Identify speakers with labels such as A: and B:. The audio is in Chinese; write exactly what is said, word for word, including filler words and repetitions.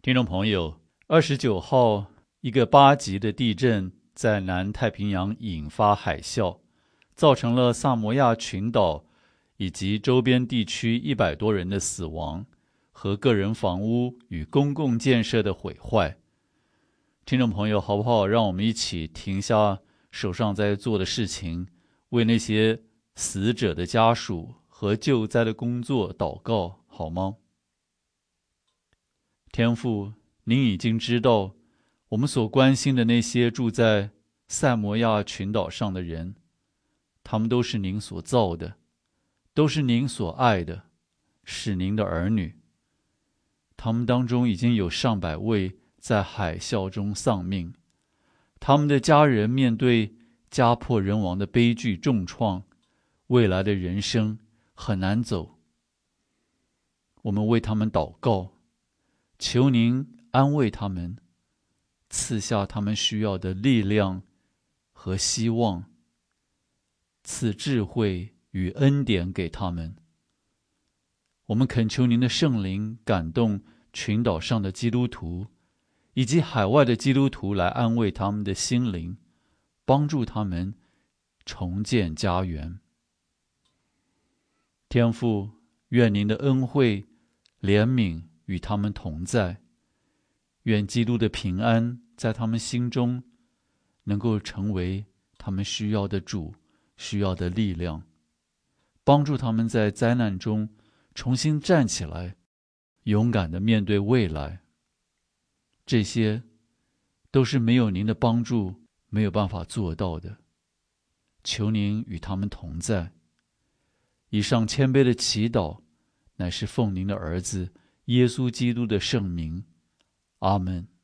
A: 听众朋友，二十九号，一个八级的地震在南太平洋引发海啸，造成了萨摩亚群岛以及周边地区一百多人的死亡和个人房屋与公共建设的毁坏。听众朋友，好不好？让我们一起停下手上在做的事情，为那些死者的家属和救灾的工作祷告，好吗？天父，您已经知道我们所关心的那些住在塞摩亚群岛上的人，他们都是您所造的，都是您所爱的，是您的儿女。他们当中已经有上百位在海啸中丧命，他们的家人面对家破人亡的悲剧重创，未来的人生很难走。我们为他们祷告，求您安慰他们，赐下他们需要的力量和希望，赐智慧与恩典给他们。我们恳求您的圣灵感动群岛上的基督徒以及海外的基督徒，来安慰他们的心灵，帮助他们重建家园。天父，愿您的恩惠、怜悯与他们同在，愿基督的平安在他们心中能够成为他们需要的主，需要的力量，帮助他们在灾难中重新站起来，勇敢地面对未来。这些都是没有您的帮助没有办法做到的，求您与他们同在。以上谦卑的祈祷乃是奉您的儿子耶稣基督的圣名，阿们。